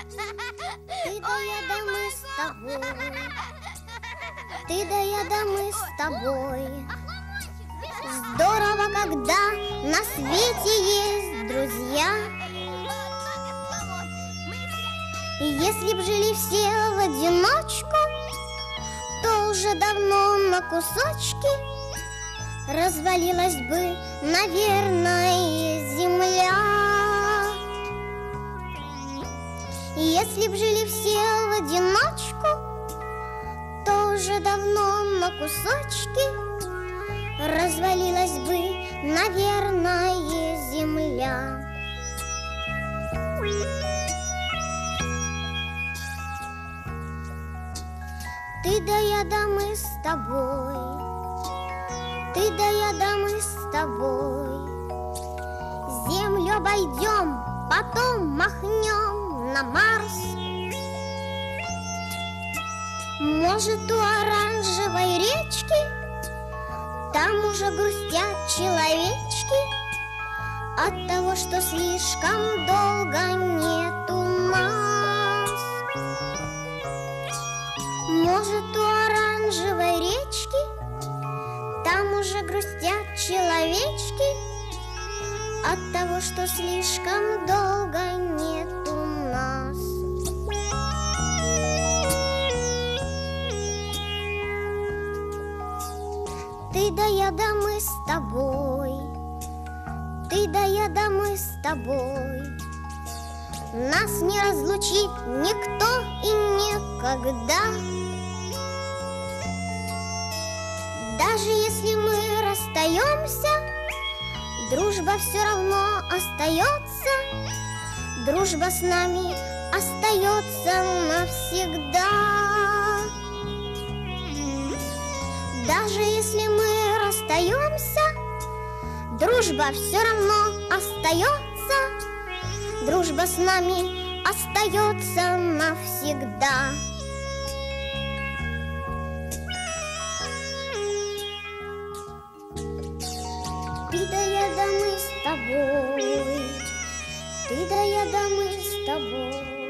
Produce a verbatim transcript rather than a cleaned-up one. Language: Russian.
Ты да я да мы с тобой, ты да я да мы с тобой. Здорово, когда на свете есть друзья. И если б жили все в одиночку, то уже давно на кусочки развалилась бы, наверное, земля. И если б жили все в одиночку, то уже давно на кусочки развалилась бы, наверное, земля. Ты да я да мы с тобой, ты да я да мы с тобой. Землю обойдем, потом махнем на Марс. Может, у оранжевой речки там уже грустят человечки от того, что слишком долго нету нас. Может, у оранжевой речки там уже грустят человечки от того, что слишком долго нету нас. Ты да я да мы с тобой, ты да я да мы с тобой. Нас не разлучит никто и никогда. Даже если мы расстаемся, дружба все равно остается. Дружба с нами остается навсегда. Даже если мы расстаемся, дружба все равно остается. Дружба с нами остается навсегда. Ты да я да мы с тобой, ты да я да мы с тобой.